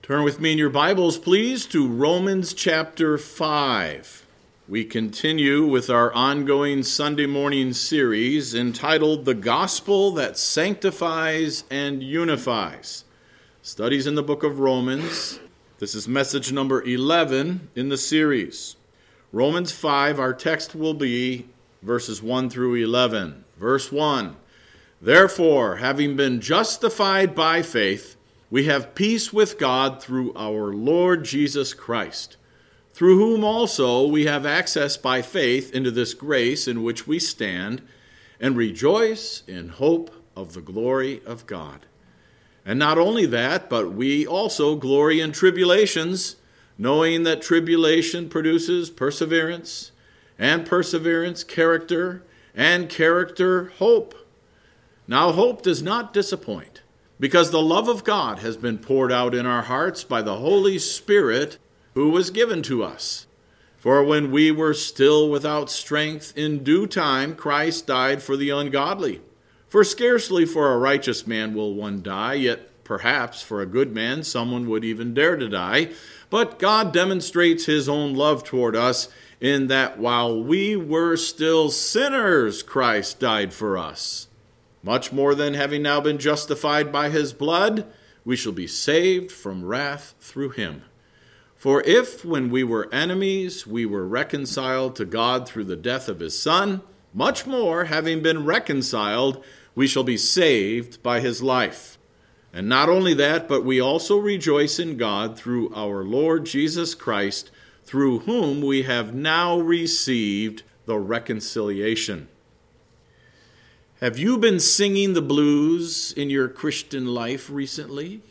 Turn with me in your Bibles, please, to Romans chapter 5. We continue with our ongoing Sunday morning series entitled The Gospel That Sanctifies and Unifies. Studies in the book of Romans. This is message number 11 in the series. Romans 5, our text will be verses 1 through 11. Verse 1, Therefore, having been justified by faith, we have peace with God through our Lord Jesus Christ, through whom also we have access by faith into this grace in which we stand, and rejoice in hope of the glory of God. And not only that, but we also glory in tribulations, knowing that tribulation produces perseverance, and perseverance character, and character hope. Now hope does not disappoint, because the love of God has been poured out in our hearts by the Holy Spirit who was given to us. For when we were still without strength, in due time Christ died for the ungodly. For scarcely for a righteous man will one die, yet perhaps for a good man someone would even dare to die. But God demonstrates his own love toward us in that while we were still sinners, Christ died for us. Much more than having now been justified by his blood, we shall be saved from wrath through him. For if, when we were enemies, we were reconciled to God through the death of his Son, much more, having been reconciled, we shall be saved by his life. And not only that, but we also rejoice in God through our Lord Jesus Christ, through whom we have now received the reconciliation. Have you been singing the blues in your Christian life recently?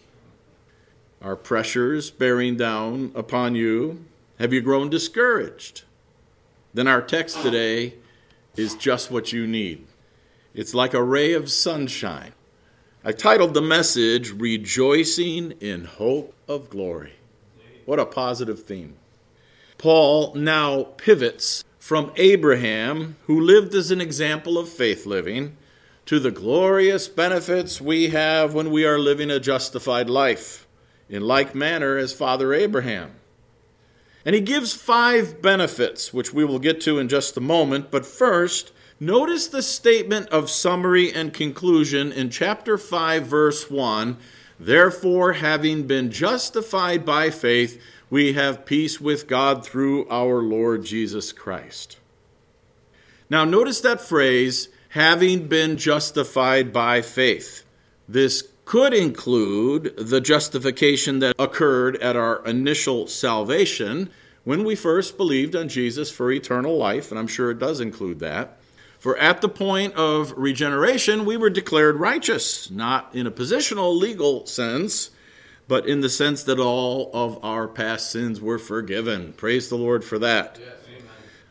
Are pressures bearing down upon you? Have you grown discouraged? Then our text today is just what you need. It's like a ray of sunshine. I titled the message, Rejoicing in Hope of Glory. What a positive theme. Paul now pivots from Abraham, who lived as an example of faith living, to the glorious benefits we have when we are living a justified life, in like manner as Father Abraham. And he gives 5 benefits, which we will get to in just a moment. But first, notice the statement of summary and conclusion in chapter 5, verse 1. Therefore, having been justified by faith, we have peace with God through our Lord Jesus Christ. Now, notice that phrase, having been justified by faith. This could include the justification that occurred at our initial salvation when we first believed on Jesus for eternal life, and I'm sure it does include that. For at the point of regeneration, we were declared righteous, not in a positional legal sense, but in the sense that all of our past sins were forgiven. Praise the Lord for that. Yes, amen.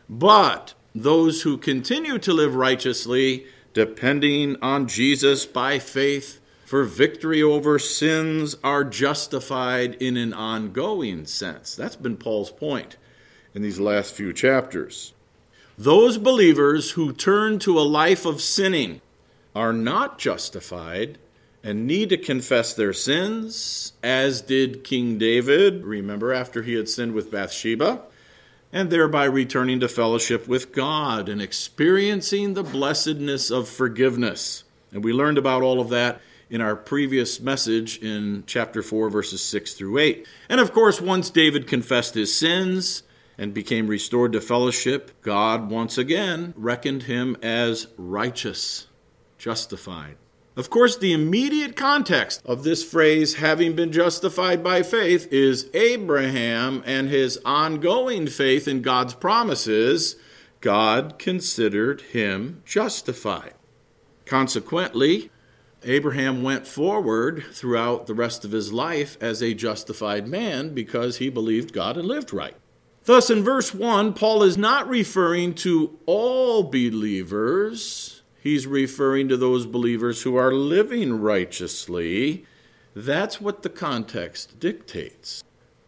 But those who continue to live righteously, depending on Jesus by faith for victory over sins, are justified in an ongoing sense. That's been Paul's point in these last few chapters. Those believers who turn to a life of sinning are not justified and need to confess their sins, as did King David, remember, after he had sinned with Bathsheba, and thereby returning to fellowship with God and experiencing the blessedness of forgiveness. And we learned about all of that in our previous message in chapter 4, verses 6 through 8. And of course, once David confessed his sins and became restored to fellowship, God once again reckoned him as righteous, justified. Of course, the immediate context of this phrase, having been justified by faith, is Abraham and his ongoing faith in God's promises. God considered him justified. Consequently, Abraham went forward throughout the rest of his life as a justified man because he believed God and lived right. Thus, in verse 1, Paul is not referring to all believers. He's referring to those believers who are living righteously. That's what the context dictates.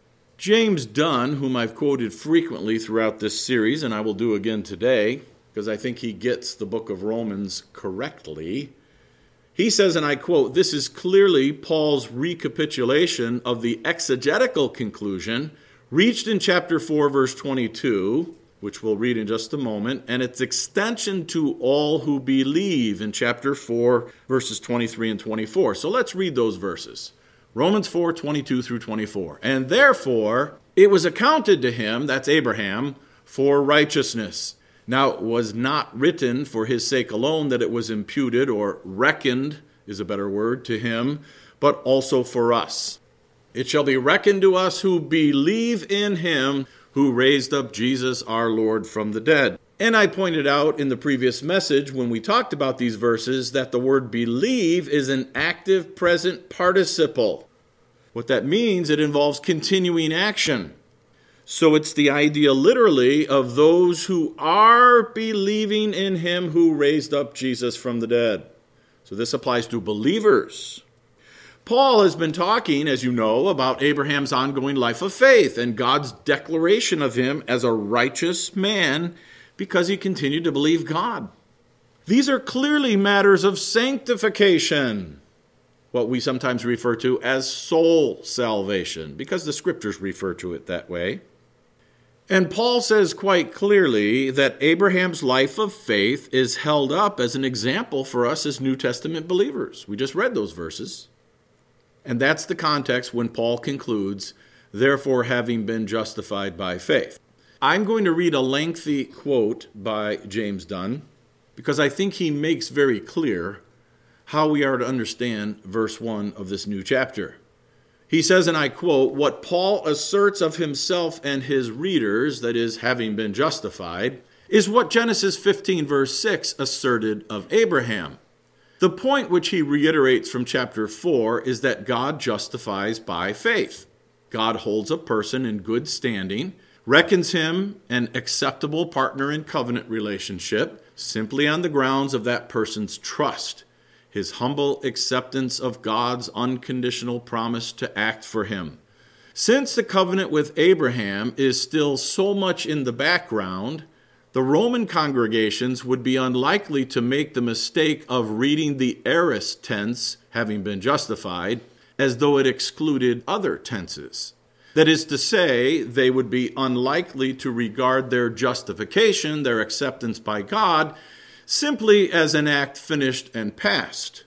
James Dunn, whom I've quoted frequently throughout this series, and I will do again today, because I think he gets the book of Romans correctly, He says, and I quote, "This is clearly Paul's recapitulation of the exegetical conclusion reached in chapter 4, verse 22, which we'll read in just a moment, and its extension to all who believe in chapter 4, verses 23 and 24. So let's read those verses. Romans 4, 22 through 24. "And therefore it was accounted to him," that's Abraham, "for righteousness. Now it was not written for his sake alone that it was imputed," or reckoned is a better word, "to him, but also for us. It shall be reckoned to us who believe in him who raised up Jesus our Lord from the dead." And I pointed out in the previous message when we talked about these verses that the word believe is an active present participle. What that means, it involves continuing action. So it's the idea literally of those who are believing in him who raised up Jesus from the dead. So this applies to believers. Paul has been talking, as you know, about Abraham's ongoing life of faith and God's declaration of him as a righteous man because he continued to believe God. These are clearly matters of sanctification, what we sometimes refer to as soul salvation, because the scriptures refer to it that way. And Paul says quite clearly that Abraham's life of faith is held up as an example for us as New Testament believers. We just read those verses. And that's the context when Paul concludes, "Therefore, having been justified by faith." I'm going to read a lengthy quote by James Dunn because I think he makes very clear how we are to understand verse 1 of this new chapter. He says, and I quote, "What Paul asserts of himself and his readers, that is, having been justified, is what Genesis 15 verse 6 asserted of Abraham. The point which he reiterates from chapter 4 is that God justifies by faith. God holds a person in good standing, reckons him an acceptable partner in covenant relationship, simply on the grounds of that person's trust, his humble acceptance of God's unconditional promise to act for him. Since the covenant with Abraham is still so much in the background, the Roman congregations would be unlikely to make the mistake of reading the aorist tense, having been justified, as though it excluded other tenses. That is to say, they would be unlikely to regard their justification, their acceptance by God, simply as an act finished and past.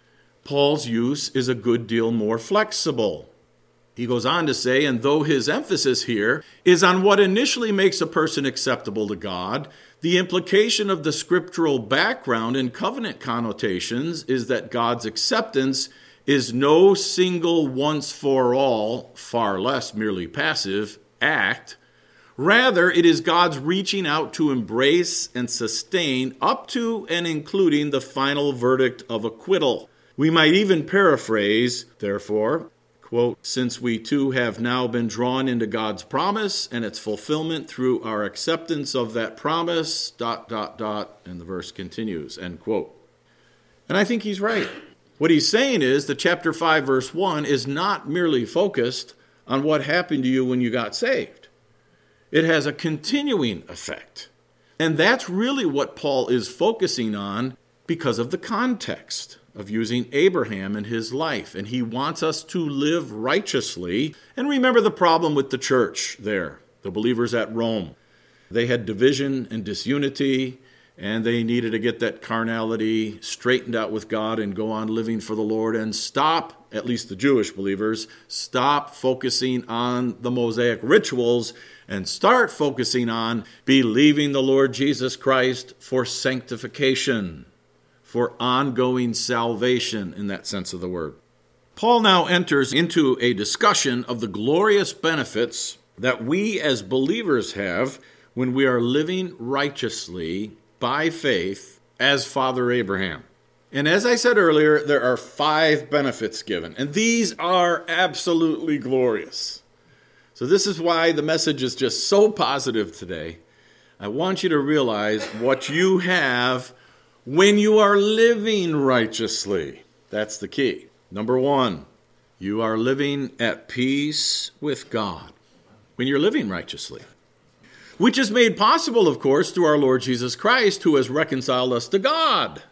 Paul's use is a good deal more flexible. He goes on to say, and though his emphasis here is on what initially makes a person acceptable to God, the implication of the scriptural background and covenant connotations is that God's acceptance is no single once-for-all, far less merely passive, act. Rather, it is God's reaching out to embrace and sustain up to and including the final verdict of acquittal. We might even paraphrase, therefore, quote, "Since we too have now been drawn into God's promise and its fulfillment through our acceptance of that promise, ... and the verse continues, end quote. And I think he's right. What he's saying is that chapter 5, verse 1 is not merely focused on what happened to you when you got saved. It has a continuing effect. And that's really what Paul is focusing on because of the context of using Abraham in his life. And he wants us to live righteously. And remember the problem with the church there, the believers at Rome. They had division and disunity, and they needed to get that carnality straightened out with God and go on living for the Lord and stop, at least the Jewish believers, stop focusing on the Mosaic rituals and start focusing on believing the Lord Jesus Christ for sanctification, for ongoing salvation in that sense of the word. Paul now enters into a discussion of the glorious benefits that we as believers have when we are living righteously by faith as Father Abraham. And as I said earlier, there are 5 benefits given, and these are absolutely glorious. So this is why the message is just so positive today. I want you to realize what you have when you are living righteously. That's the key. Number 1, you are living at peace with God when you're living righteously, which is made possible, of course, through our Lord Jesus Christ, who has reconciled us to God.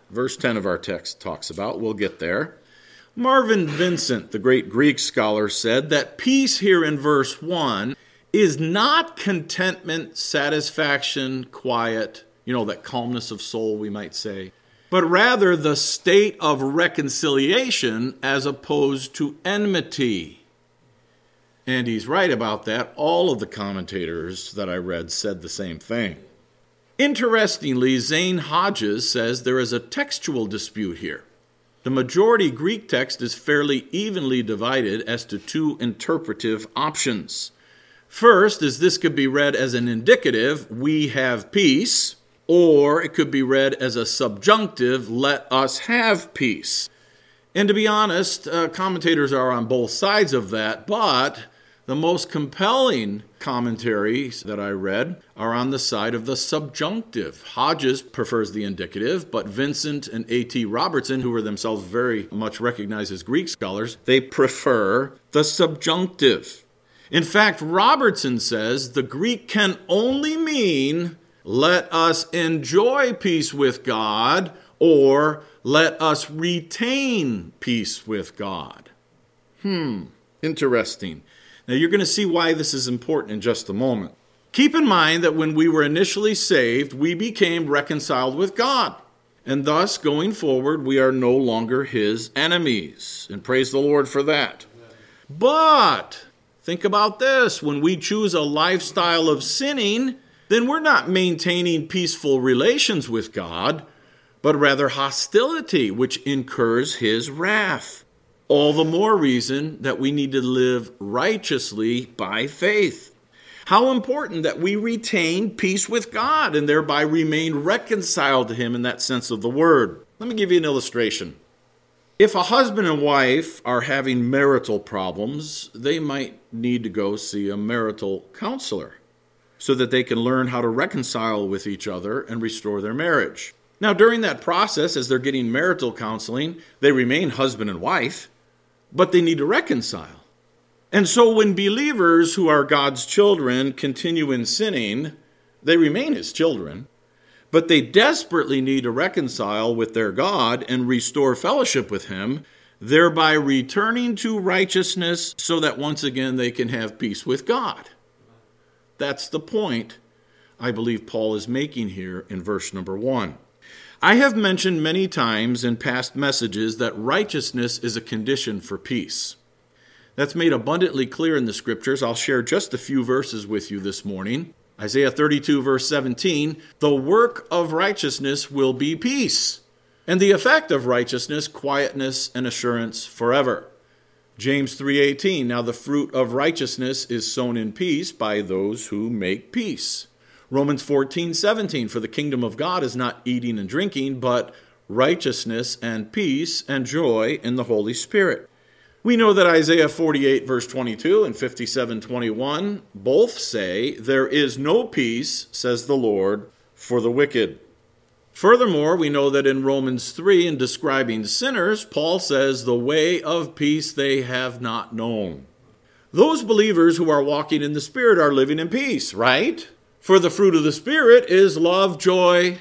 verse 10 of our text talks about. We'll get there. Marvin Vincent, the great Greek scholar, said that peace here in verse 1 is not contentment, satisfaction, quiet, that calmness of soul, we might say, but rather the state of reconciliation as opposed to enmity. And he's right about that. All of the commentators that I read said the same thing. Interestingly, Zane Hodges says there is a textual dispute here. The majority Greek text is fairly evenly divided as to two interpretive options. First is this could be read as an indicative, we have peace, or it could be read as a subjunctive, let us have peace. And to be honest, commentators are on both sides of that, but the most compelling commentaries that I read are on the side of the subjunctive. Hodges prefers the indicative, but Vincent and A.T. Robertson, who are themselves very much recognized as Greek scholars, they prefer the subjunctive. In fact, Robertson says the Greek can only mean let us enjoy peace with God or let us retain peace with God. Interesting. Now, you're going to see why this is important in just a moment. Keep in mind that when we were initially saved, we became reconciled with God. And thus, going forward, we are no longer his enemies. And praise the Lord for that. But, think about this. When we choose a lifestyle of sinning, then we're not maintaining peaceful relations with God, but rather hostility, which incurs his wrath. All the more reason that we need to live righteously by faith. How important that we retain peace with God and thereby remain reconciled to him in that sense of the word. Let me give you an illustration. If a husband and wife are having marital problems, they might need to go see a marital counselor so that they can learn how to reconcile with each other and restore their marriage. Now, during that process, as they're getting marital counseling, they remain husband and wife, but they need to reconcile. And so when believers who are God's children continue in sinning, they remain his children, but they desperately need to reconcile with their God and restore fellowship with him, thereby returning to righteousness so that once again they can have peace with God. That's the point I believe Paul is making here in verse number 1. I have mentioned many times in past messages that righteousness is a condition for peace. That's made abundantly clear in the scriptures. I'll share just a few verses with you this morning. Isaiah 32, verse 17, the work of righteousness will be peace, and the effect of righteousness, quietness and assurance forever. James 3:18, now the fruit of righteousness is sown in peace by those who make peace. Romans 14:17, for the kingdom of God is not eating and drinking, but righteousness and peace and joy in the Holy Spirit. We know that Isaiah 48, verse 22 and 57:21 both say, there is no peace, says the Lord, for the wicked. Furthermore, we know that in Romans 3, in describing sinners, Paul says, the way of peace they have not known. Those believers who are walking in the Spirit are living in peace, right? For the fruit of the Spirit is love, joy,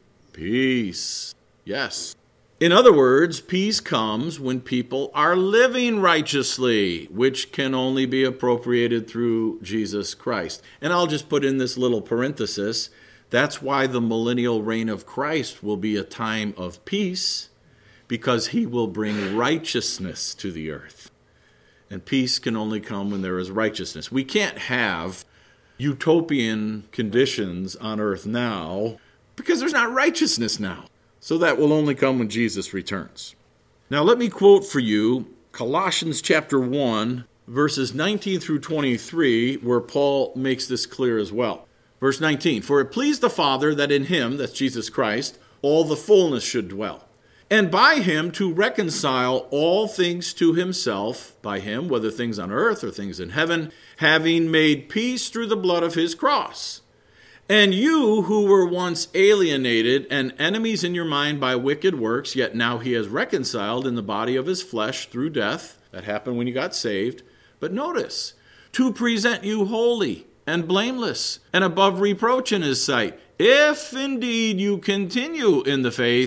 peace. Yes. In other words, peace comes when people are living righteously, which can only be appropriated through Jesus Christ. And I'll just put in this little parenthesis. That's why the millennial reign of Christ will be a time of peace, because he will bring righteousness to the earth. And peace can only come when there is righteousness. We can't have utopian conditions on earth now because there's not righteousness now. So that will only come when Jesus returns. Now let me quote for you Colossians chapter 1, verses 19 through 23, where Paul makes this clear as well. Verse 19, for it pleased the Father that in him, that's Jesus Christ, all the fullness should dwell, and by him to reconcile all things to himself, by him, whether things on earth or things in heaven, having made peace through the blood of his cross. And you who were once alienated and enemies in your mind by wicked works, yet now he has reconciled in the body of his flesh through death. That happened when you got saved. But notice, to present you holy and blameless and above reproach in his sight, if indeed you continue in the faith,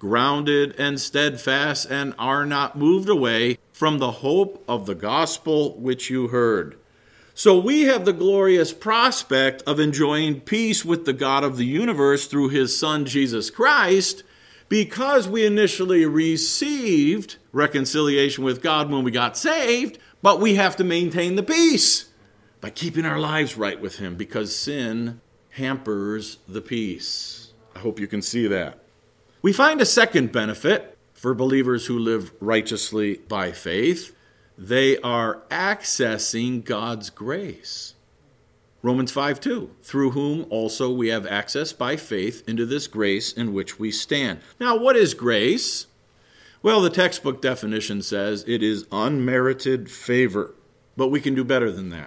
grounded and steadfast, and are not moved away from the hope of the gospel which you heard. So we have the glorious prospect of enjoying peace with the God of the universe through his Son, Jesus Christ, because we initially received reconciliation with God when we got saved, but we have to maintain the peace by keeping our lives right with him, because sin hampers the peace. I hope you can see that. We find a second benefit for believers who live righteously by faith. They are accessing God's grace. Romans 5:2, through whom also we have access by faith into this grace in which we stand. Now, what is grace? Well, the textbook definition says it is unmerited favor, but we can do better than that.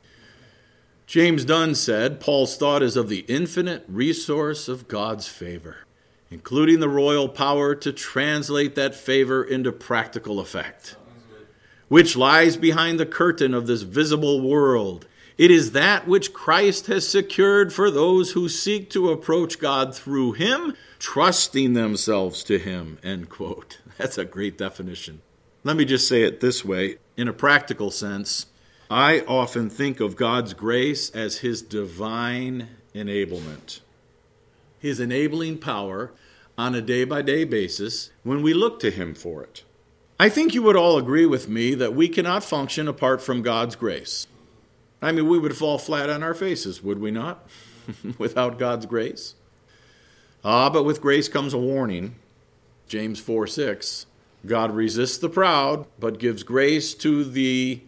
James Dunn said, Paul's thought is of the infinite resource of God's favor, including the royal power to translate that favor into practical effect, which lies behind the curtain of this visible world. It is that which Christ has secured for those who seek to approach God through him, trusting themselves to him, end quote. That's a great definition. Let me just say it this way. In a practical sense, I often think of God's grace as his divine enablement, his enabling power on a day-by-day basis when we look to him for it. I think you would all agree with me that we cannot function apart from God's grace. I mean, we would fall flat on our faces, would we not, without God's grace? But with grace comes a warning. James 4:6, God resists the proud, but gives grace to the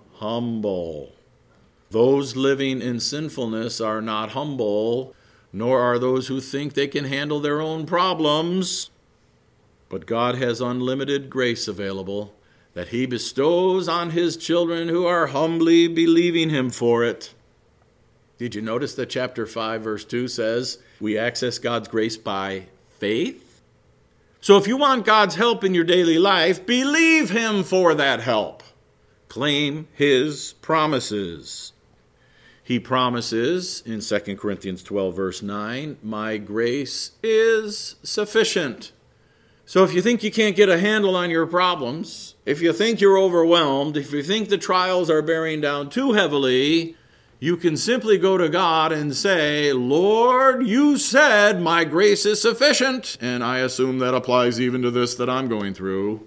humble. Those living in sinfulness are not humble, nor are those who think they can handle their own problems. But God has unlimited grace available that he bestows on his children who are humbly believing him for it. Did you notice that chapter 5, verse 2 says we access God's grace by faith? So if you want God's help in your daily life, believe him for that help. Claim his promises. He promises in 2 Corinthians 12, verse 9, my grace is sufficient. So if you think you can't get a handle on your problems, if you think you're overwhelmed, if you think the trials are bearing down too heavily, you can simply go to God and say, Lord, you said my grace is sufficient. And I assume that applies even to this that I'm going through.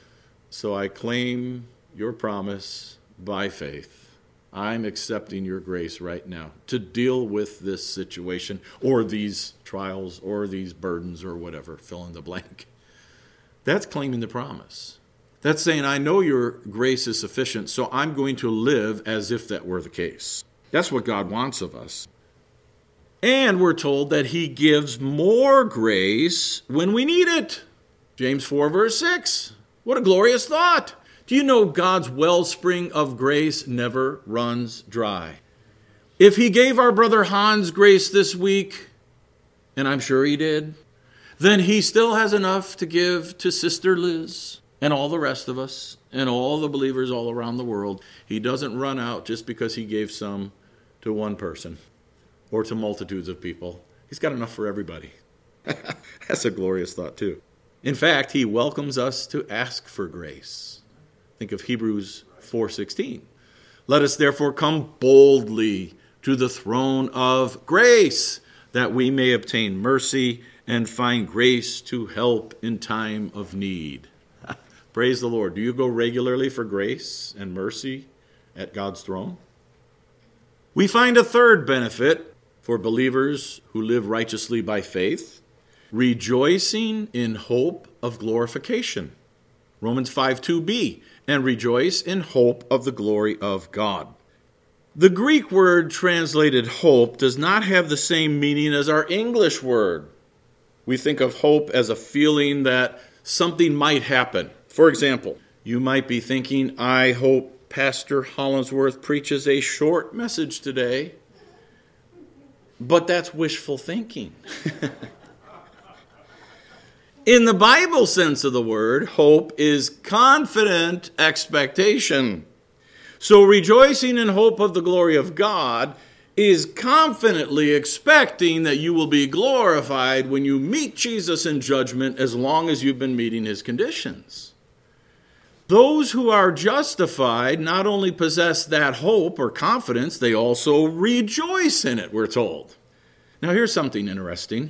So I claim your promise by faith. I'm accepting your grace right now to deal with this situation or these trials or these burdens or whatever, fill in the blank. That's claiming the promise. That's saying, I know your grace is sufficient, so I'm going to live as if that were the case. That's what God wants of us. And we're told that he gives more grace when we need it. James 4, verse 6. What a glorious thought. Do you know God's wellspring of grace never runs dry? If he gave our brother Hans grace this week, and I'm sure he did, then he still has enough to give to Sister Liz and all the rest of us and all the believers all around the world. He doesn't run out just because he gave some to one person or to multitudes of people. He's got enough for everybody. That's a glorious thought too. In fact, he welcomes us to ask for grace. Think of Hebrews 4:16. Let us therefore come boldly to the throne of grace, that we may obtain mercy and find grace to help in time of need. Praise the Lord. Do you go regularly for grace and mercy at God's throne? We find a third benefit for believers who live righteously by faith, rejoicing in hope of glorification. Romans 5:2b, and rejoice in hope of the glory of God. The Greek word translated hope does not have the same meaning as our English word. We think of hope as a feeling that something might happen. For example, you might be thinking, I hope Pastor Hollingsworth preaches a short message today. But that's wishful thinking. In the Bible sense of the word, hope is confident expectation. So rejoicing in hope of the glory of God is confidently expecting that you will be glorified when you meet Jesus in judgment as long as you've been meeting his conditions. Those who are justified not only possess that hope or confidence, they also rejoice in it, we're told. Now here's something interesting.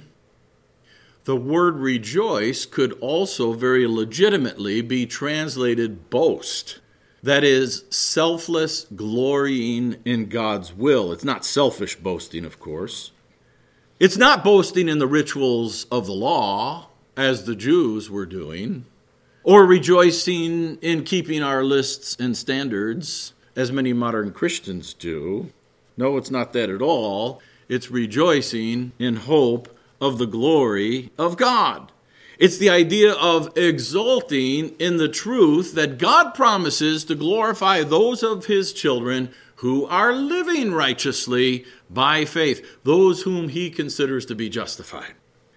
The word rejoice could also very legitimately be translated boast. That is, selfless glorying in God's will. It's not selfish boasting, of course. It's not boasting in the rituals of the law, as the Jews were doing, or rejoicing in keeping our lists and standards, as many modern Christians do. No, it's not that at all. It's rejoicing in hope of the glory of God. It's the idea of exulting in the truth that God promises to glorify those of his children who are living righteously by faith, those whom he considers to be justified.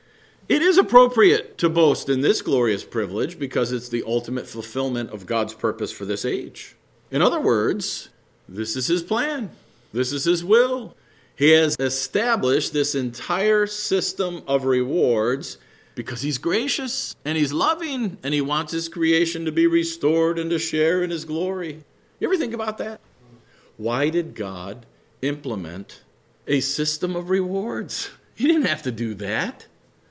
It is appropriate to boast in this glorious privilege because it's the ultimate fulfillment of God's purpose for this age. In other words, this is his plan. This is his will. He has established this entire system of rewards because he's gracious and he's loving and he wants his creation to be restored and to share in his glory. You ever think about that? Why did God implement a system of rewards? He didn't have to do that.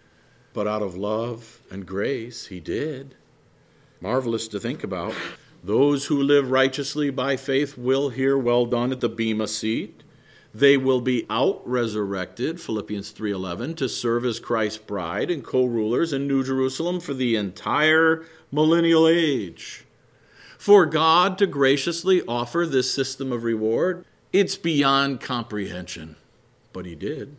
But out of love and grace, he did. Marvelous to think about. Those who live righteously by faith will hear well done at the bema seat. They will be out-resurrected, Philippians 3:11, to serve as Christ's bride and co-rulers in New Jerusalem for the entire millennial age. For God to graciously offer this system of reward, it's beyond comprehension. But he did.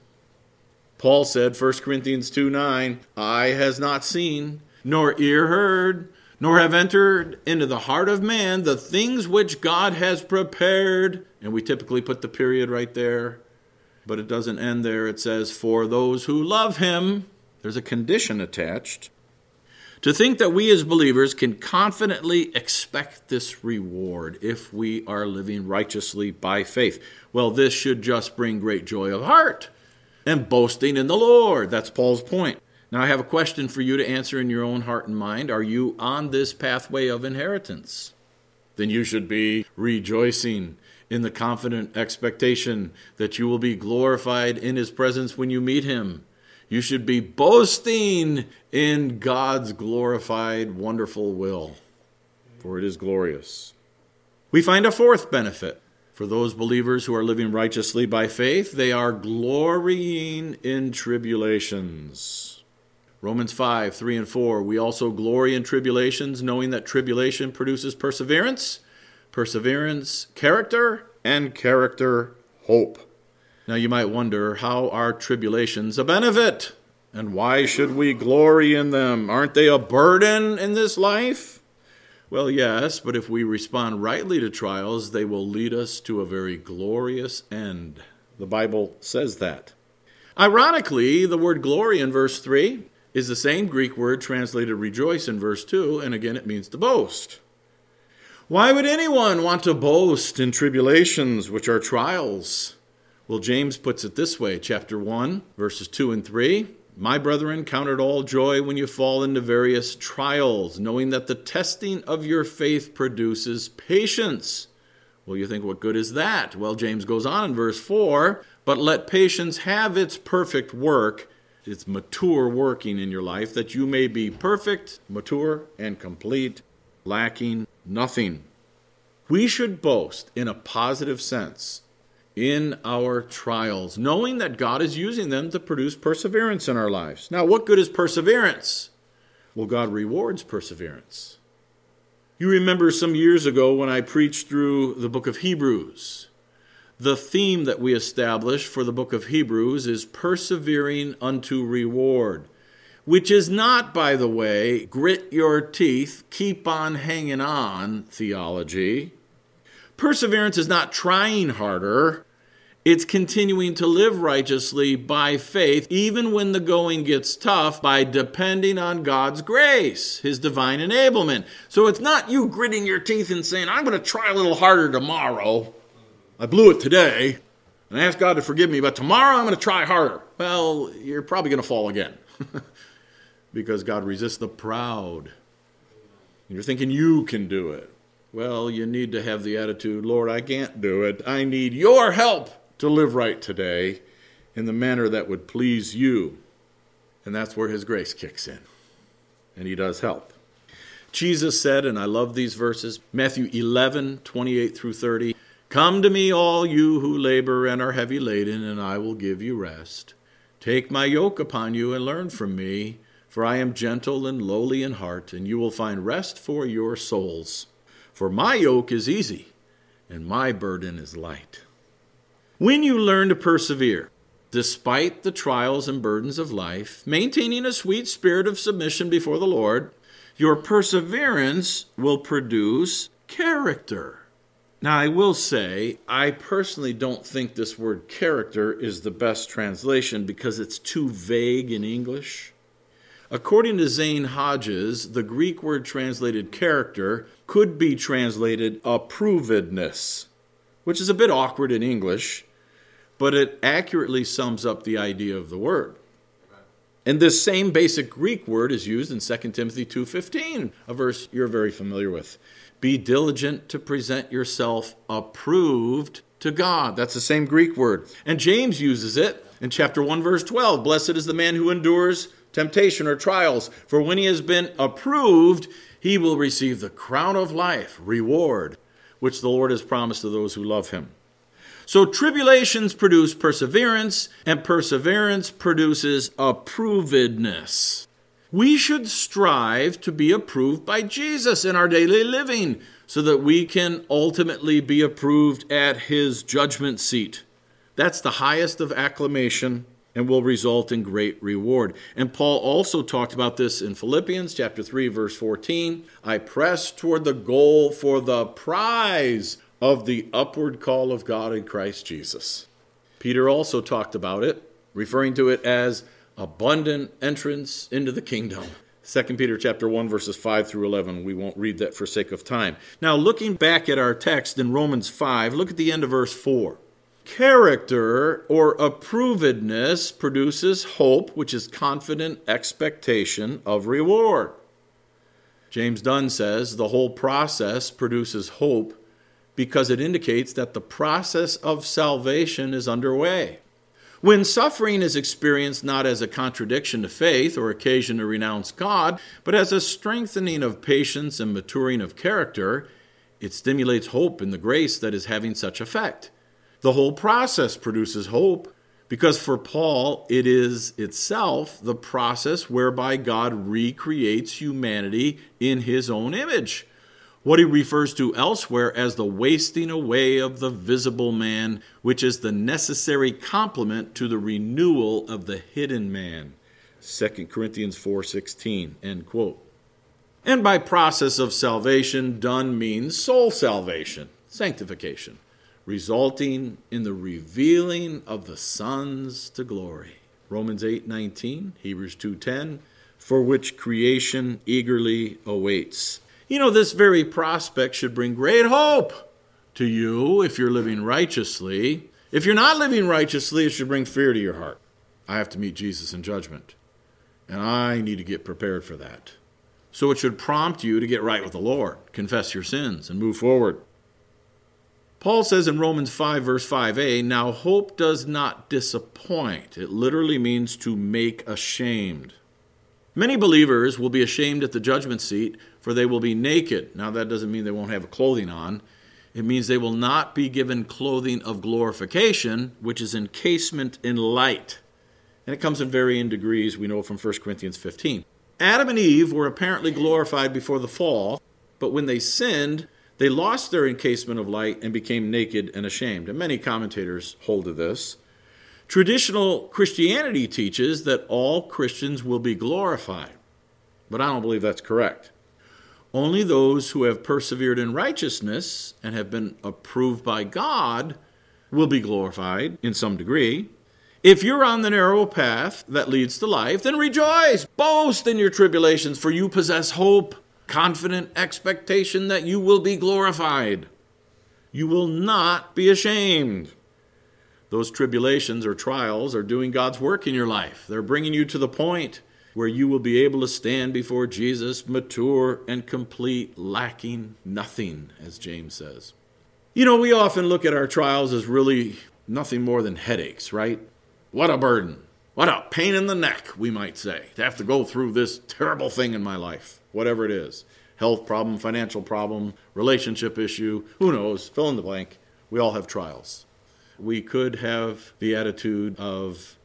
Paul said, 1 Corinthians 2:9, eye has not seen, nor ear heard, nor have entered into the heart of man the things which God has prepared. And we typically put the period right there, but it doesn't end there. It says, for those who love him, there's a condition attached. To think that we as believers can confidently expect this reward if we are living righteously by faith. Well, this should just bring great joy of heart and boasting in the Lord. That's Paul's point. Now, I have a question for you to answer in your own heart and mind. Are you on this pathway of inheritance? Then you should be rejoicing in the confident expectation that you will be glorified in his presence when you meet him. You should be boasting in God's glorified, wonderful will, for it is glorious. We find a fourth benefit. For those believers who are living righteously by faith, they are glorying in tribulations. Romans 5:3-4, we also glory in tribulations, knowing that tribulation produces perseverance, perseverance, character, and character, hope. Now you might wonder, how are tribulations a benefit? And why should we glory in them? Aren't they a burden in this life? Well, yes, but if we respond rightly to trials, they will lead us to a very glorious end. The Bible says that. Ironically, the word glory in verse 3 is the same Greek word translated rejoice in verse 2, and again it means to boast. Why would anyone want to boast in tribulations, which are trials? Well, James puts it this way, chapter 1, verses 2 and 3. My brethren, count it all joy when you fall into various trials, knowing that the testing of your faith produces patience. Well, you think, what good is that? Well, James goes on in verse 4, but let patience have its perfect work, its mature working in your life, that you may be perfect, mature, and complete, lacking nothing. We should boast in a positive sense in our trials, knowing that God is using them to produce perseverance in our lives. Now, what good is perseverance? Well, God rewards perseverance. You remember some years ago when I preached through the book of Hebrews. The theme that we established for the book of Hebrews is persevering unto reward, which is not, by the way, grit your teeth, keep on hanging on theology. Perseverance is not trying harder. It's continuing to live righteously by faith, even when the going gets tough, by depending on God's grace, his divine enablement. So it's not you gritting your teeth and saying, I'm going to try a little harder tomorrow. I blew it today. and ask God to forgive me, but tomorrow I'm going to try harder. Well, you're probably going to fall again because God resists the proud. You're thinking you can do it. Well, you need to have the attitude, Lord, I can't do it. I need your help to live right today in the manner that would please you. And that's where his grace kicks in. And he does help. Jesus said, and I love these verses, Matthew 11, 28 through 30, "Come to me, all you who labor and are heavy laden, and I will give you rest. Take my yoke upon you and learn from me, for I am gentle and lowly in heart, and you will find rest for your souls. For my yoke is easy, and my burden is light." When you learn to persevere, despite the trials and burdens of life, maintaining a sweet spirit of submission before the Lord, your perseverance will produce character. Now, I will say, I personally don't think this word character is the best translation because it's too vague in English. According to Zane Hodges, the Greek word translated character could be translated approvedness, which is a bit awkward in English, but it accurately sums up the idea of the word. And this same basic Greek word is used in 2 Timothy 2:15, a verse you're very familiar with. Be diligent to present yourself approved to God. That's the same Greek word. And James uses it in chapter 1, verse 12. Blessed is the man who endures temptation or trials, for when he has been approved, he will receive the crown of life, reward, which the Lord has promised to those who love him. So tribulations produce perseverance, and perseverance produces approvedness. We should strive to be approved by Jesus in our daily living so that we can ultimately be approved at his judgment seat. That's the highest of acclamation and will result in great reward. And Paul also talked about this in Philippians chapter 3, verse 14. I press toward the goal for the prize of the upward call of God in Christ Jesus. Peter also talked about it, referring to it as abundant entrance into the kingdom. 2 Peter chapter 1, verses 5 through 11. We won't read that for sake of time. Now, looking back at our text in Romans 5, look at the end of verse 4. Character or approvedness produces hope, which is confident expectation of reward. James Dunn says the whole process produces hope because it indicates that the process of salvation is underway. When suffering is experienced not as a contradiction to faith or occasion to renounce God, but as a strengthening of patience and maturing of character, it stimulates hope in the grace that is having such effect. The whole process produces hope because for Paul, it is itself the process whereby God recreates humanity in his own image. What he refers to elsewhere as the wasting away of the visible man, which is the necessary complement to the renewal of the hidden man. 2 Corinthians 4:16, end quote. And by process of salvation, done means soul salvation, sanctification, resulting in the revealing of the sons to glory. Romans 8:19, Hebrews 2:10, for which creation eagerly awaits. You know, this very prospect should bring great hope to you if you're living righteously. If you're not living righteously, it should bring fear to your heart. I have to meet Jesus in judgment, and I need to get prepared for that. So it should prompt you to get right with the Lord, confess your sins, and move forward. Paul says in Romans 5, verse 5a, now hope does not disappoint. It literally means to make ashamed. Many believers will be ashamed at the judgment seat, for they will be naked. Now, that doesn't mean they won't have clothing on. It means they will not be given clothing of glorification, which is encasement in light. And it comes in varying degrees, we know from 1 Corinthians 15. Adam and Eve were apparently glorified before the fall, but when they sinned, they lost their encasement of light and became naked and ashamed. And many commentators hold to this. Traditional Christianity teaches that all Christians will be glorified, but I don't believe that's correct. Only those who have persevered in righteousness and have been approved by God will be glorified in some degree. If you're on the narrow path that leads to life, then rejoice, boast in your tribulations, for you possess hope, confident expectation that you will be glorified. You will not be ashamed. Those tribulations or trials are doing God's work in your life. They're bringing you to the point where you will be able to stand before Jesus, mature and complete, lacking nothing, as James says. You know, we often look at our trials as really nothing more than headaches, right? What a burden. What a pain in the neck, we might say, to have to go through this terrible thing in my life, whatever it is. Health problem, financial problem, relationship issue, who knows, fill in the blank. We all have trials. We could have the attitude of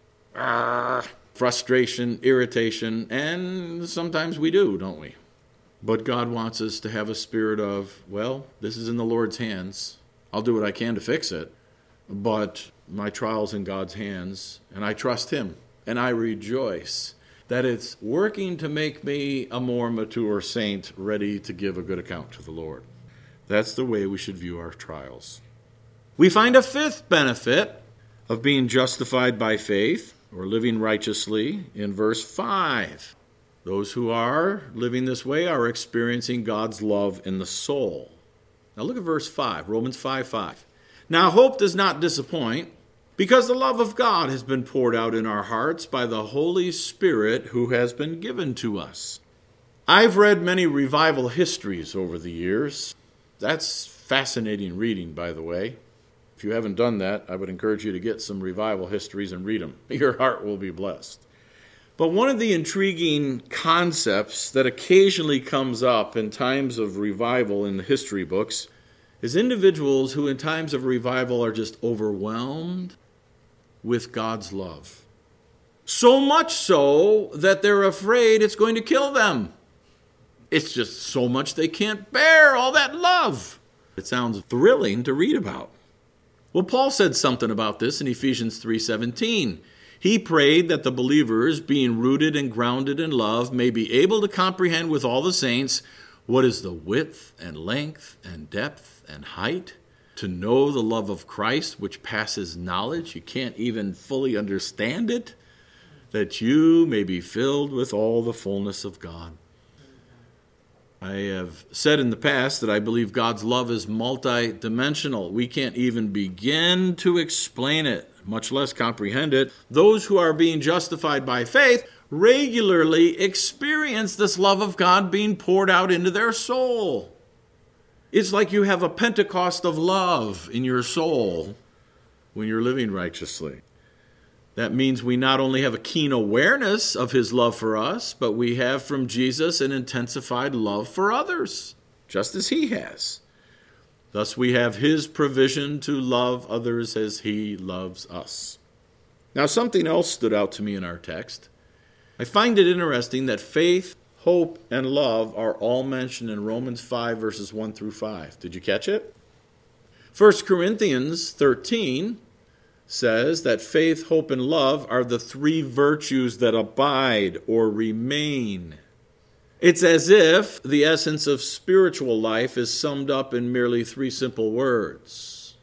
frustration, irritation, and sometimes we do, don't we? But God wants us to have a spirit of, well, this is in the Lord's hands. I'll do what I can to fix it, but my trial's in God's hands, and I trust Him, and I rejoice that it's working to make me a more mature saint, ready to give a good account to the Lord. That's the way we should view our trials. We find a fifth benefit of being justified by faith, or living righteously, in verse 5. Those who are living this way are experiencing God's love in the soul. Now look at verse 5, Romans 5:5. Now hope does not disappoint, because the love of God has been poured out in our hearts by the Holy Spirit who has been given to us. I've read many revival histories over the years. That's fascinating reading, by the way. If you haven't done that, I would encourage you to get some revival histories and read them. Your heart will be blessed. But one of the intriguing concepts that occasionally comes up in times of revival in the history books is individuals who in times of revival are just overwhelmed with God's love. So much so that they're afraid it's going to kill them. It's just so much they can't bear all that love. It sounds thrilling to read about. Well, Paul said something about this in Ephesians 3:17. He prayed that the believers, being rooted and grounded in love, may be able to comprehend with all the saints what is the width and length and depth and height, to know the love of Christ, which passes knowledge. You can't even fully understand it, that you may be filled with all the fullness of God. I have said in the past that I believe God's love is multidimensional. We can't even begin to explain it, much less comprehend it. Those who are being justified by faith regularly experience this love of God being poured out into their soul. It's like you have a Pentecost of love in your soul when you're living righteously. That means we not only have a keen awareness of His love for us, but we have from Jesus an intensified love for others, just as He has. Thus we have His provision to love others as He loves us. Now something else stood out to me in our text. I find it interesting that faith, hope, and love are all mentioned in Romans 5, verses 1 through 5. Did you catch it? 1 Corinthians 13 says that faith, hope, and love are the three virtues that abide or remain. It's as if the essence of spiritual life is summed up in merely three simple words.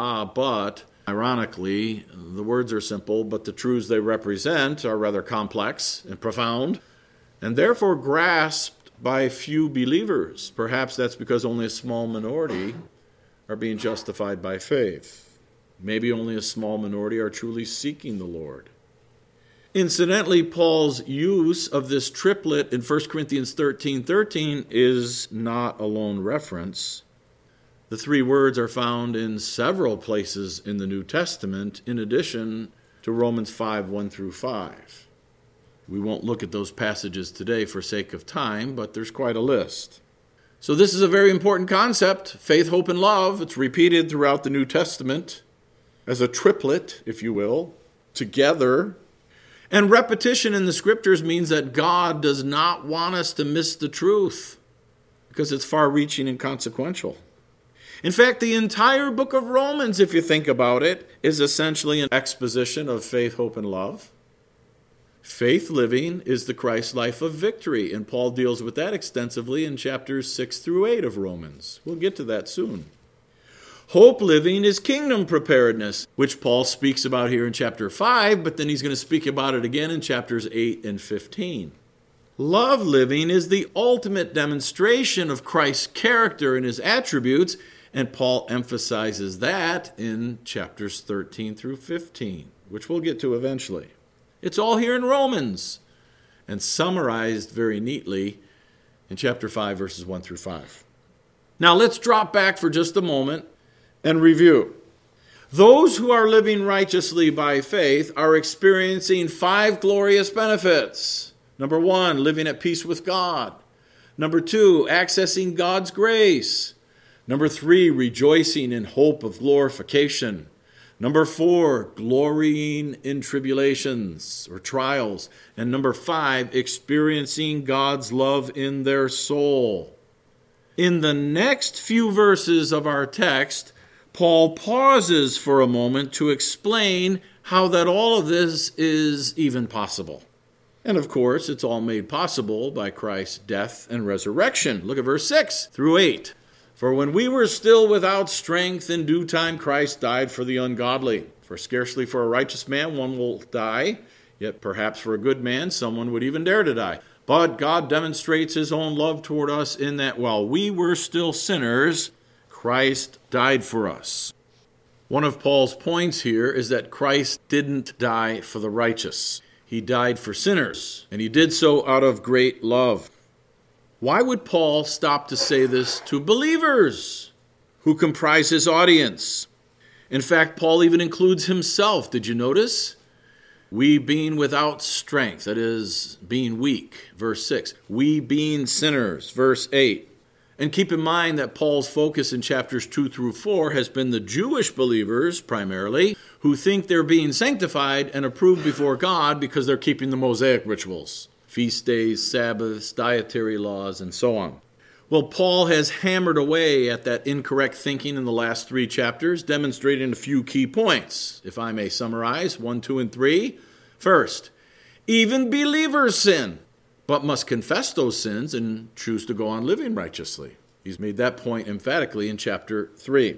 But ironically, the words are simple, but the truths they represent are rather complex and profound, and therefore grasped by few believers. Perhaps that's because only a small minority are being justified by faith. Maybe only a small minority are truly seeking the Lord. Incidentally, Paul's use of this triplet in 1 Corinthians 13:13 is not a lone reference. The three words are found in several places in the New Testament, in addition to Romans 5, 1 through 5. We won't look at those passages today for sake of time, but there's quite a list. So this is a very important concept, faith, hope, and love. It's repeated throughout the New Testament as a triplet, if you will, together. And repetition in the Scriptures means that God does not want us to miss the truth because it's far-reaching and consequential. In fact, the entire book of Romans, if you think about it, is essentially an exposition of faith, hope, and love. Faith living is the Christ life of victory, and Paul deals with that extensively in chapters 6 through 8 of Romans. We'll get to that soon. Hope living is kingdom preparedness, which Paul speaks about here in chapter 5, but then he's going to speak about it again in chapters 8 and 15. Love living is the ultimate demonstration of Christ's character and His attributes, And Paul emphasizes that in chapters 13 through 15, which we'll get to eventually. It's all here in Romans and summarized very neatly in chapter 5, verses 1 through 5. Now let's drop back for just a moment and review. Those who are living righteously by faith are experiencing 5 glorious benefits. Number 1, living at peace with God. Number 2, accessing God's grace. Number 3, rejoicing in hope of glorification. Number 4, glorying in tribulations or trials. And number 5, experiencing God's love in their soul. In the next few verses of our text, Paul pauses for a moment to explain how that all of this is even possible. And of course, it's all made possible by Christ's death and resurrection. Look at verse 6 through 8. For when we were still without strength, in due time Christ died for the ungodly. For scarcely for a righteous man one will die, yet perhaps for a good man someone would even dare to die. But God demonstrates his own love toward us in that while we were still sinners, Christ died for us. One of Paul's points here is that Christ didn't die for the righteous. He died for sinners, and he did so out of great love. Why would Paul stop to say this to believers who comprise his audience? In fact, Paul even includes himself. Did you notice? We being without strength, that is, being weak, verse 6. We being sinners, verse 8. And keep in mind that Paul's focus in chapters 2 through 4 has been the Jewish believers, primarily, who think they're being sanctified and approved before God because they're keeping the Mosaic rituals, feast days, Sabbaths, dietary laws, and so on. Well, Paul has hammered away at that incorrect thinking in the last 3 chapters, demonstrating a few key points. If I may summarize, 1, 2, and 3. First, even believers sin, but must confess those sins and choose to go on living righteously. He's made that point emphatically in chapter 3.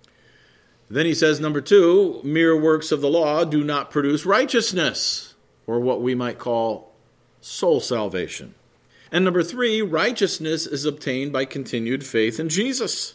Then he says, number 2, mere works of the law do not produce righteousness, or what we might call soul salvation. And number 3, righteousness is obtained by continued faith in Jesus.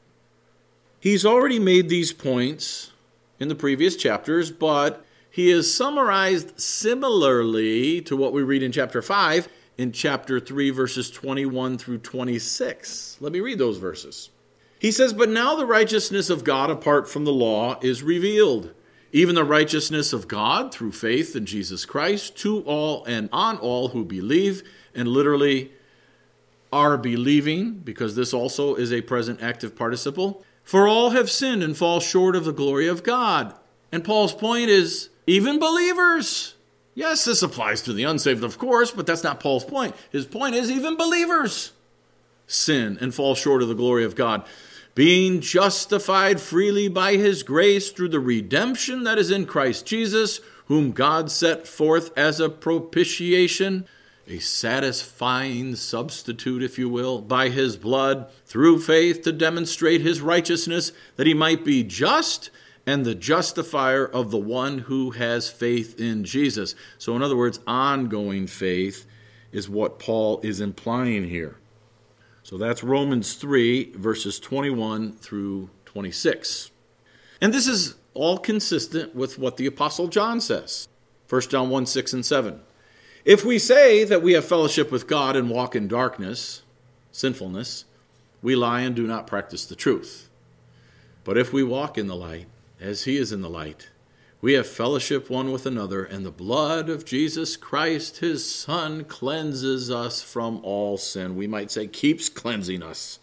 He's already made these points in the previous chapters, but he is summarized similarly to what we read in chapter 5 in chapter 3, verses 21 through 26. Let me read those verses. He says, but now the righteousness of God apart from the law is revealed, even the righteousness of God through faith in Jesus Christ to all and on all who believe, and literally are believing, because this also is a present active participle. For all have sinned and fall short of the glory of God. And Paul's point is, even believers. Yes, this applies to the unsaved, of course, but that's not Paul's point. His point is even believers sin and fall short of the glory of God, being justified freely by his grace through the redemption that is in Christ Jesus, whom God set forth as a propitiation, a satisfying substitute, if you will, by his blood, through faith to demonstrate his righteousness, that he might be just and the justifier of the one who has faith in Jesus. So in other words, ongoing faith is what Paul is implying here. So that's Romans 3, verses 21 through 26. And this is all consistent with what the Apostle John says. 1 John 1, 6 and 7. If we say that we have fellowship with God and walk in darkness, sinfulness, we lie and do not practice the truth. But if we walk in the light, as he is in the light, we have fellowship one with another, and the blood of Jesus Christ, his Son, cleanses us from all sin. We might say keeps cleansing us.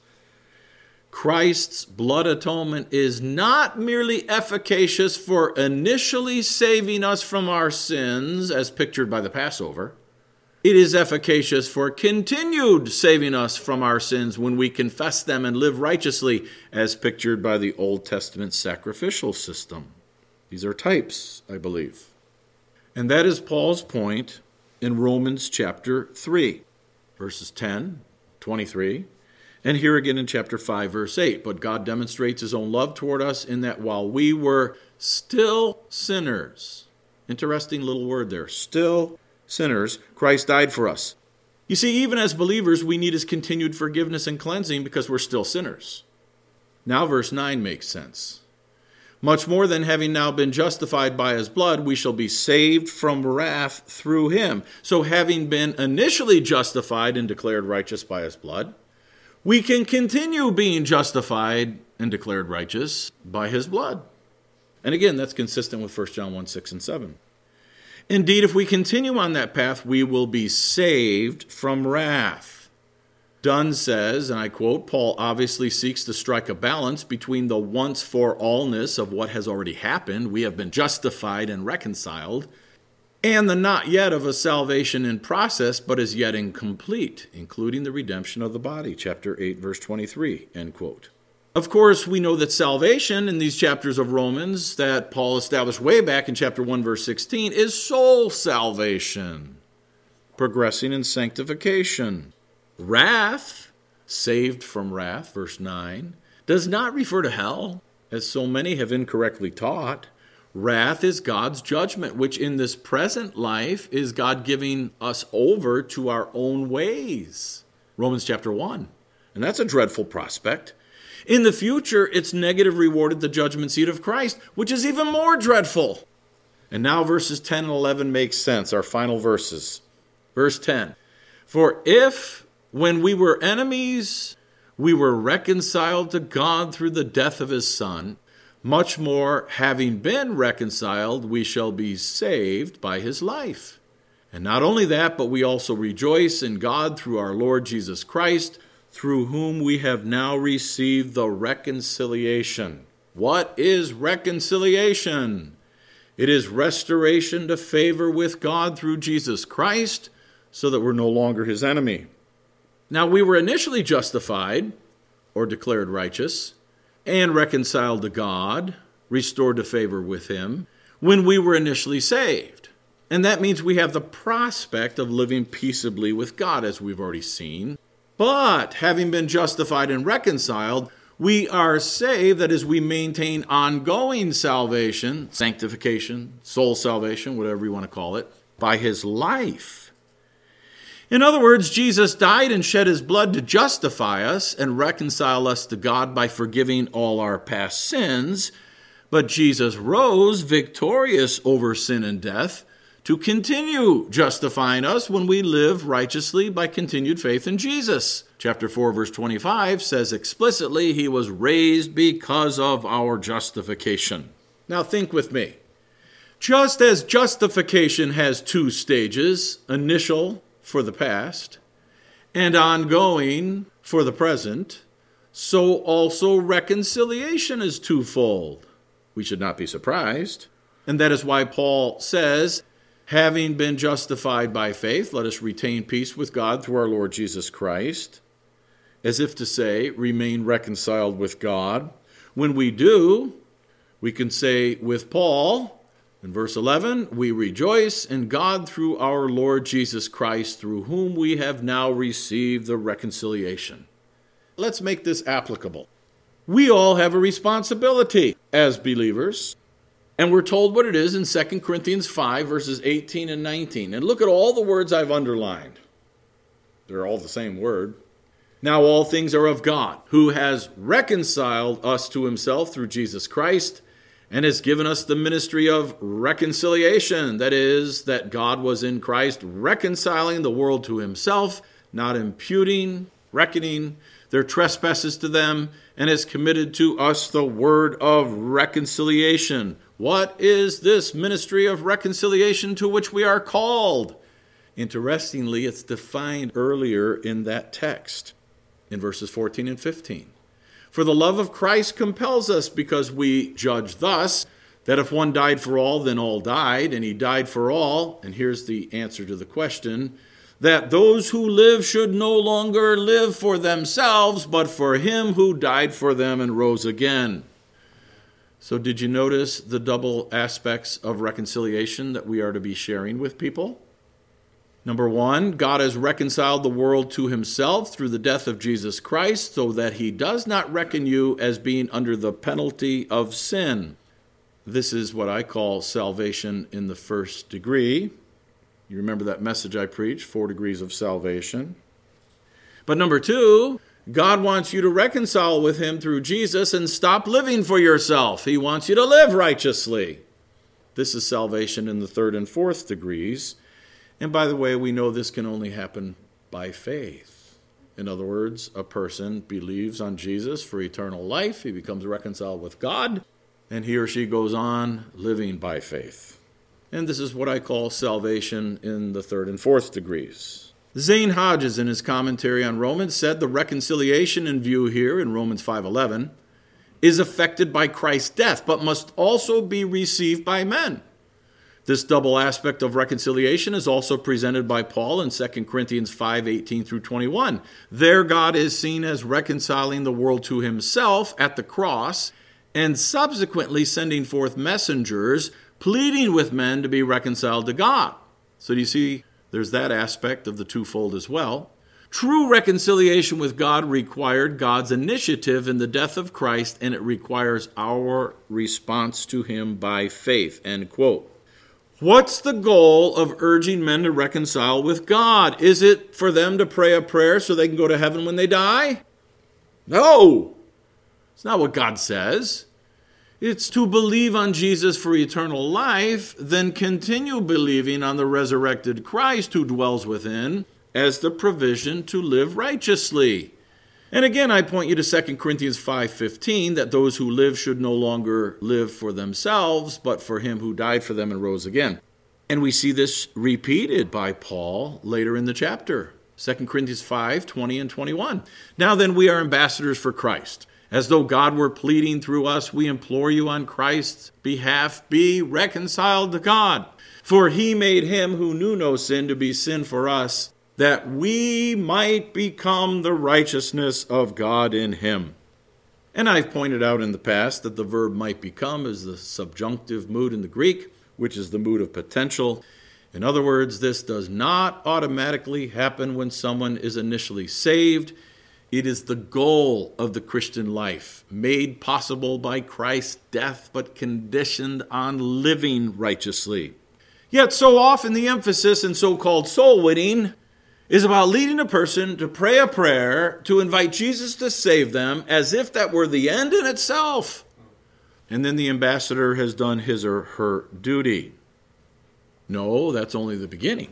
Christ's blood atonement is not merely efficacious for initially saving us from our sins, as pictured by the Passover. It is efficacious for continued saving us from our sins when we confess them and live righteously, as pictured by the Old Testament sacrificial system. These are types, I believe. And that is Paul's point in Romans chapter 3, verses 10, 23, and here again in chapter 5, verse 8. But God demonstrates his own love toward us in that while we were still sinners, interesting little word there, still sinners, Christ died for us. You see, even as believers, we need his continued forgiveness and cleansing because we're still sinners. Now verse 9 makes sense. Much more than having now been justified by his blood, we shall be saved from wrath through him. So having been initially justified and declared righteous by his blood, we can continue being justified and declared righteous by his blood. And again, that's consistent with 1 John 1, 6 and 7. Indeed, if we continue on that path, we will be saved from wrath. Dunn says, and I quote, Paul obviously seeks to strike a balance between the once-for-allness of what has already happened, we have been justified and reconciled, and the not yet of a salvation in process, but is yet incomplete, including the redemption of the body, chapter 8, verse 23, end quote. Of course, we know that salvation in these chapters of Romans that Paul established way back in chapter 1, verse 16, is soul salvation, progressing in sanctification. Wrath, saved from wrath, verse 9, does not refer to hell, as so many have incorrectly taught. Wrath is God's judgment, which in this present life is God giving us over to our own ways. Romans chapter 1. And that's a dreadful prospect. In the future, it's negative reward at the judgment seat of Christ, which is even more dreadful. And now verses 10 and 11 make sense, our final verses. Verse 10, for if when we were enemies, we were reconciled to God through the death of his Son, much more, having been reconciled, we shall be saved by his life. And not only that, but we also rejoice in God through our Lord Jesus Christ, through whom we have now received the reconciliation. What is reconciliation? It is restoration to favor with God through Jesus Christ, so that we're no longer his enemy. Now, we were initially justified, or declared righteous, and reconciled to God, restored to favor with him, when we were initially saved. And that means we have the prospect of living peaceably with God, as we've already seen. But having been justified and reconciled, we are saved, that is, we maintain ongoing salvation, sanctification, soul salvation, whatever you want to call it, by his life. In other words, Jesus died and shed his blood to justify us and reconcile us to God by forgiving all our past sins, but Jesus rose victorious over sin and death to continue justifying us when we live righteously by continued faith in Jesus. Chapter 4, verse 25 says explicitly, he was raised because of our justification. Now think with me. Just as justification has two stages, initial for the past and ongoing for the present, so also reconciliation is twofold. We should not be surprised. And that is why Paul says, having been justified by faith, let us retain peace with God through our Lord Jesus Christ. As if to say, remain reconciled with God. When we do, we can say with Paul, in verse 11, we rejoice in God through our Lord Jesus Christ, through whom we have now received the reconciliation. Let's make this applicable. We all have a responsibility as believers, and we're told what it is in 2 Corinthians 5, verses 18 and 19. And look at all the words I've underlined. They're all the same word. Now all things are of God, who has reconciled us to himself through Jesus Christ, and has given us the ministry of reconciliation. That is, that God was in Christ reconciling the world to himself, not imputing, reckoning their trespasses to them, and has committed to us the word of reconciliation. What is this ministry of reconciliation to which we are called? Interestingly, it's defined earlier in that text, in verses 14 and 15. For the love of Christ compels us, because we judge thus, that if one died for all, then all died, and he died for all, and here's the answer to the question, that those who live should no longer live for themselves, but for him who died for them and rose again. So did you notice the double aspects of reconciliation that we are to be sharing with people? Number one, God has reconciled the world to himself through the death of Jesus Christ, so that he does not reckon you as being under the penalty of sin. This is what I call salvation in the first degree. You remember that message I preached, 4 degrees of salvation. But number two, God wants you to reconcile with him through Jesus and stop living for yourself. He wants you to live righteously. This is salvation in the third and fourth degrees. And by the way, we know this can only happen by faith. In other words, a person believes on Jesus for eternal life. He becomes reconciled with God, and he or she goes on living by faith. And this is what I call salvation in the third and fourth degrees. Zane Hodges, in his commentary on Romans, said the reconciliation in view here in Romans 5:11 is affected by Christ's death, but must also be received by men. This double aspect of reconciliation is also presented by Paul in 2 Corinthians 5:18 through 21. There God is seen as reconciling the world to himself at the cross, and subsequently sending forth messengers, pleading with men to be reconciled to God. So do you see, there's that aspect of the twofold as well. True reconciliation with God required God's initiative in the death of Christ, and it requires our response to him by faith. End quote. What's the goal of urging men to reconcile with God? Is it for them to pray a prayer so they can go to heaven when they die? No! It's not what God says. It's to believe on Jesus for eternal life, then continue believing on the resurrected Christ who dwells within as the provision to live righteously. And again, I point you to 2 Corinthians 5:15, that those who live should no longer live for themselves, but for him who died for them and rose again. And we see this repeated by Paul later in the chapter, 2 Corinthians 5:20 and 21. Now then, we are ambassadors for Christ. As though God were pleading through us, we implore you on Christ's behalf, be reconciled to God. For he made him who knew no sin to be sin for us, that we might become the righteousness of God in him. And I've pointed out in the past that the verb might become is the subjunctive mood in the Greek, which is the mood of potential. In other words, this does not automatically happen when someone is initially saved. It is the goal of the Christian life, made possible by Christ's death, but conditioned on living righteously. Yet so often the emphasis in so-called soul winning is about leading a person to pray a prayer to invite Jesus to save them as if that were the end in itself. And then the ambassador has done his or her duty. No, that's only the beginning.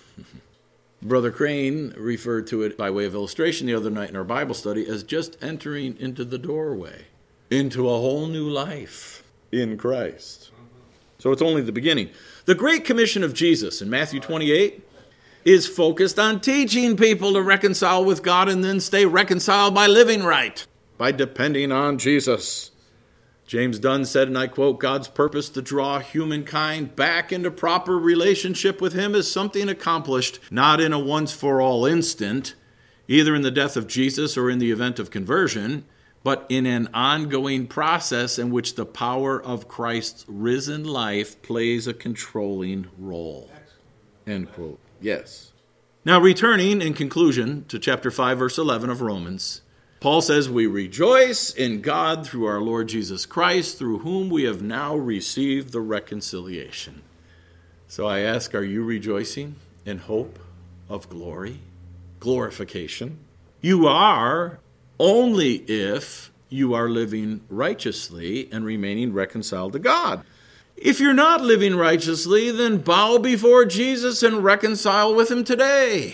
Brother Crane referred to it by way of illustration the other night in our Bible study as just entering into the doorway, into a whole new life in Christ. So it's only the beginning. The Great Commission of Jesus in Matthew 28 is focused on teaching people to reconcile with God and then stay reconciled by living right, by depending on Jesus. James Dunn said, and I quote, God's purpose to draw humankind back into proper relationship with him is something accomplished not in a once-for-all instant, either in the death of Jesus or in the event of conversion, but in an ongoing process in which the power of Christ's risen life plays a controlling role. End quote. Yes. Now, returning in conclusion to chapter 5, verse 11 of Romans, Paul says, we rejoice in God through our Lord Jesus Christ, through whom we have now received the reconciliation. So I ask, are you rejoicing in hope of glory, glorification? You are, only if you are living righteously and remaining reconciled to God. If you're not living righteously, then bow before Jesus and reconcile with him today.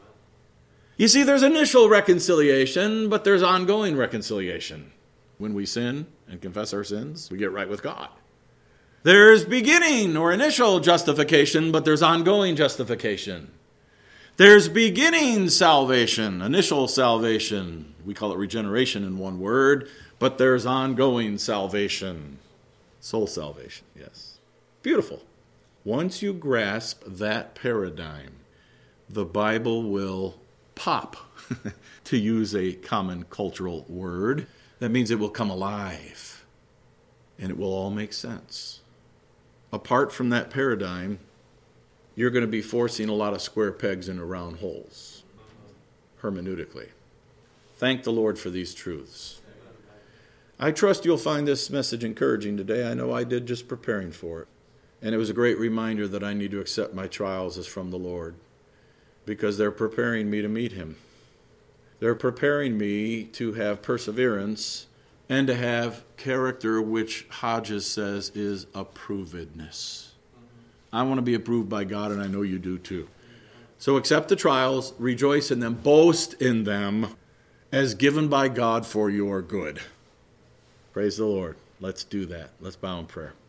You see, there's initial reconciliation, but there's ongoing reconciliation. When we sin and confess our sins, we get right with God. There's beginning or initial justification, but there's ongoing justification. There's beginning salvation, initial salvation. We call it regeneration in one word, but there's ongoing salvation. Soul salvation, yes. Beautiful. Once you grasp that paradigm, the Bible will pop, to use a common cultural word. That means it will come alive, and it will all make sense. Apart from that paradigm, you're going to be forcing a lot of square pegs into round holes, hermeneutically. Thank the Lord for these truths. I trust you'll find this message encouraging today. I know I did just preparing for it. And it was a great reminder that I need to accept my trials as from the Lord, because they're preparing me to meet him. They're preparing me to have perseverance and to have character, which Hodges says is approvedness. I want to be approved by God, and I know you do too. So accept the trials, rejoice in them, boast in them as given by God for your good. Praise the Lord. Let's do that. Let's bow in prayer.